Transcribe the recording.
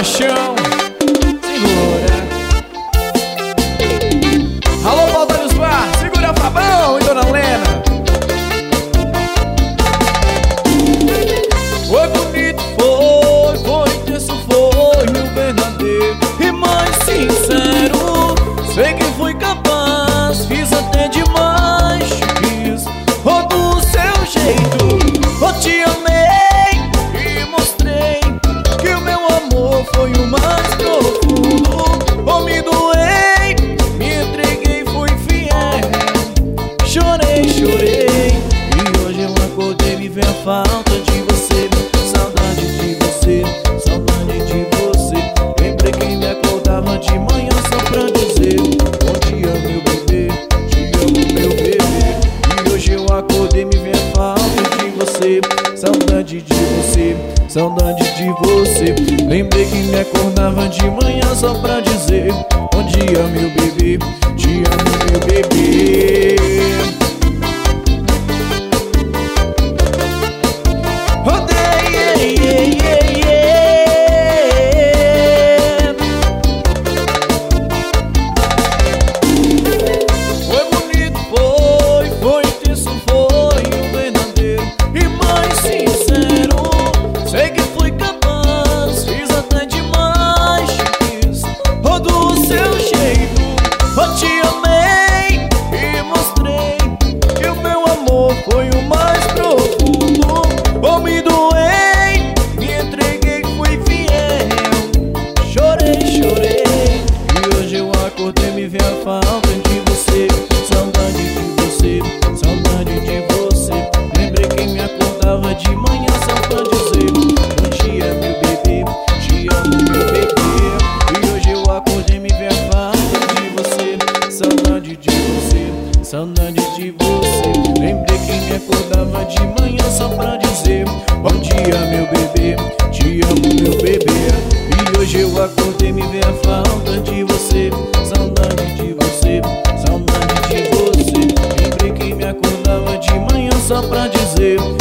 paixão. Segura. Alô, Paulo dos Bar, segura Fabão e Dona Lena. Foi bonito, foi intenso, foi o verdadeiro e mais sincero. Sei que fui capaz, fiz até demais, quis do seu jeito. Eu te amei e mostrei que o meu amor foi o mais profundo. Eu me doei, me entreguei, fui fiel. Chorei, chorei e hoje eu acordei, me vê a falta de você. Saudade de você, saudade de você. Lembrei que me acordava de manhã só pra dizer: bom dia meu bebê, te amo meu bebê. E hoje eu acordei, me vê a falta de você. Saudade de você, saudade de você. Lembrei que me acordava de manhã só pra dizer: bom dia meu bebê, te amo meu bebê. Foi bonito, foi intenso, foi o verdadeiro e mais sincero. Sei que fui capaz, fiz até demais, quis do seu jeito. Eu te amei e mostrei que o meu amor foi o mais profundo. Eu me doei, me entreguei, fui fiel. Chorei, chorei e hoje eu acordei, me vê a falta de você. Saudade de você, saudade de você. Lembrei que me acordava de manhã só pra dizer: bom dia meu bebê, te amo meu bebê. E hoje eu acordei, me vê a falta de você. Saudade de você, saudade de você. Lembrei que me acordava de manhã só pra dizer: bom dia meu bebê, te amo meu bebê. E hoje eu acordei, me vê a falta de você. Saudade de você, saudade de você. Lembrei que me acordava de manhã só pra dizer: